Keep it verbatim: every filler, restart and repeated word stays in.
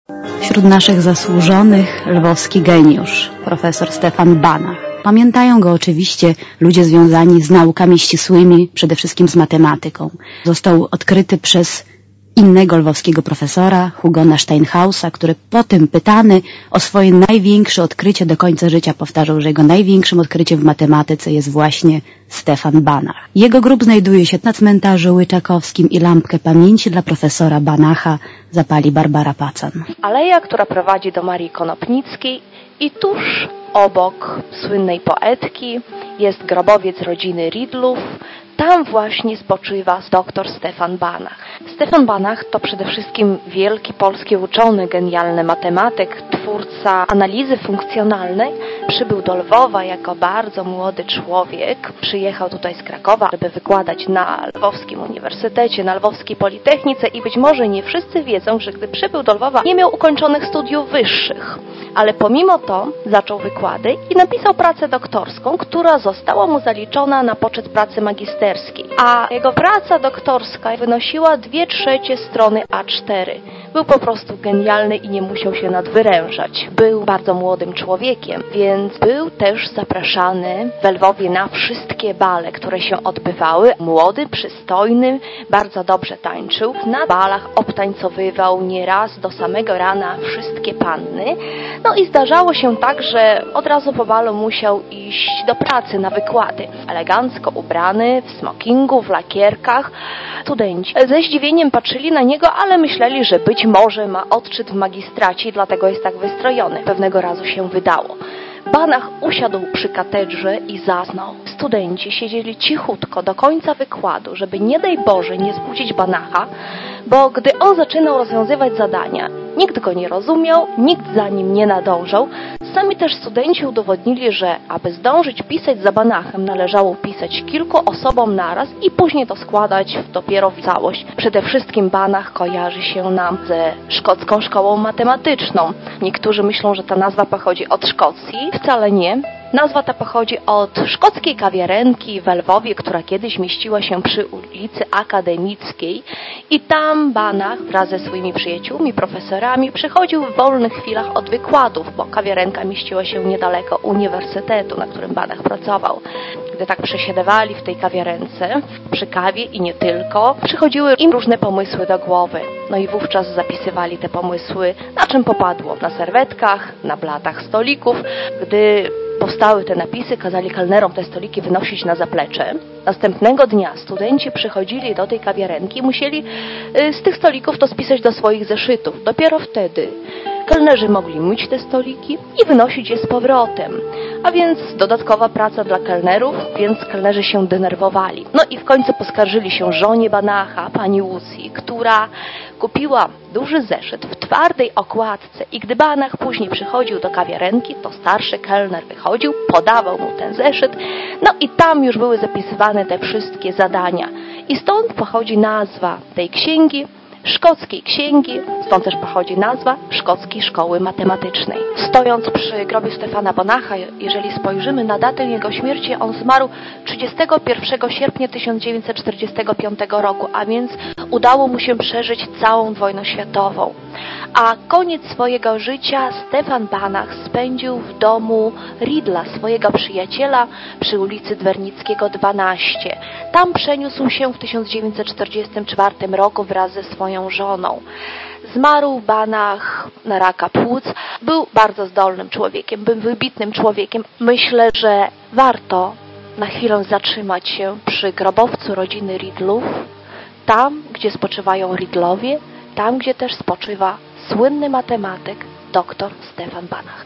Wśród naszych zasłużonych lwowski geniusz, profesor Stefan Banach. Pamiętają go oczywiście ludzie związani z naukami ścisłymi, przede wszystkim z matematyką. Został odkryty przez innego lwowskiego profesora, Hugona Steinhausa, który po tym pytany o swoje największe odkrycie do końca życia powtarzał, że jego największym odkryciem w matematyce jest właśnie Stefan Banach. Jego grób znajduje się na cmentarzu Łyczakowskim i lampkę pamięci dla profesora Banacha zapali Barbara Pacan. Aleja, która prowadzi do Marii Konopnickiej i tuż obok słynnej poetki jest grobowiec rodziny Ridlów. Tam właśnie spoczywa doktor Stefan Banach. Stefan Banach to przede wszystkim wielki polski uczony, genialny matematyk, twórca analizy funkcjonalnej. Przybył do Lwowa jako bardzo młody człowiek. Przyjechał tutaj z Krakowa, żeby wykładać na Lwowskim Uniwersytecie, na Lwowskiej Politechnice i być może nie wszyscy wiedzą, że gdy przybył do Lwowa, nie miał ukończonych studiów wyższych. Ale pomimo to zaczął wykłady i napisał pracę doktorską, która została mu zaliczona na poczet pracy magisterskiej. A jego praca doktorska wynosiła dwie trzecie strony A cztery. Był po prostu genialny i nie musiał się nadwyrężać. Był bardzo młodym człowiekiem, więc był też zapraszany w Lwowie na wszystkie bale, które się odbywały. Młody, przystojny, bardzo dobrze tańczył. Na balach obtańcowywał nieraz do samego rana wszystkie panny. No i zdarzało się tak, że od razu po balu musiał iść do pracy na wykłady. Elegancko ubrany, w smokingu, w lakierkach. Studenci ze zdziwieniem patrzyli na niego, ale myśleli, że być może ma odczyt w magistracie i dlatego jest tak wystrojony. Pewnego razu się wydało. Banach usiadł przy katedrze i zasnął. Studenci siedzieli cichutko do końca wykładu, żeby nie daj Boże nie zbudzić Banacha, bo gdy on zaczynał rozwiązywać zadania, nikt go nie rozumiał, nikt za nim nie nadążał. Sami też studenci udowodnili, że aby zdążyć pisać za Banachem, należało pisać kilku osobom naraz i później to składać dopiero w całość. Przede wszystkim Banach kojarzy się nam ze szkocką szkołą matematyczną. Niektórzy myślą, że ta nazwa pochodzi od Szkocji. Wcale nie. Nazwa ta pochodzi od szkockiej kawiarenki w Lwowie, która kiedyś mieściła się przy ulicy Akademickiej i tam Banach wraz ze swoimi przyjaciółmi, profesorami przychodził w wolnych chwilach od wykładów, bo kawiarenka mieściła się niedaleko uniwersytetu, na którym Banach pracował. Gdy tak przesiadywali w tej kawiarence, przy kawie i nie tylko, przychodziły im różne pomysły do głowy. No i wówczas zapisywali te pomysły, na czym popadło. Na serwetkach, na blatach stolików. Gdy powstały te napisy, kazali kelnerom te stoliki wynosić na zaplecze. Następnego dnia studenci przychodzili do tej kawiarenki i musieli z tych stolików to spisać do swoich zeszytów. Dopiero wtedy kelnerzy mogli myć te stoliki i wynosić je z powrotem. A więc dodatkowa praca dla kelnerów, więc kelnerzy się denerwowali. No i w końcu poskarżyli się żonie Banacha, pani Lucy, która kupiła duży zeszyt w twardej okładce i gdy Banach później przychodził do kawiarenki, to starszy kelner wychodził, podawał mu ten zeszyt, no i tam już były zapisywane te wszystkie zadania. I stąd pochodzi nazwa tej księgi, Szkockiej Księgi, stąd też pochodzi nazwa Szkockiej Szkoły Matematycznej. Stojąc przy grobie Stefana Banacha, jeżeli spojrzymy na datę jego śmierci, on zmarł trzydziestego pierwszego sierpnia tysiąc dziewięćset czterdziestego piątego roku, a więc udało mu się przeżyć całą wojnę światową. A koniec swojego życia Stefan Banach spędził w domu Ridla, swojego przyjaciela, przy ulicy Dwernickiego dwanaście. Tam przeniósł się w tysiąc dziewięćset czterdziestym czwartym roku wraz ze swoją żoną. Zmarł Banach na raka płuc. Był bardzo zdolnym człowiekiem, był wybitnym człowiekiem. Myślę, że warto na chwilę zatrzymać się przy grobowcu rodziny Ridlów, tam, gdzie spoczywają Ridlowie, tam, gdzie też spoczywa słynny matematyk dr Stefan Banach.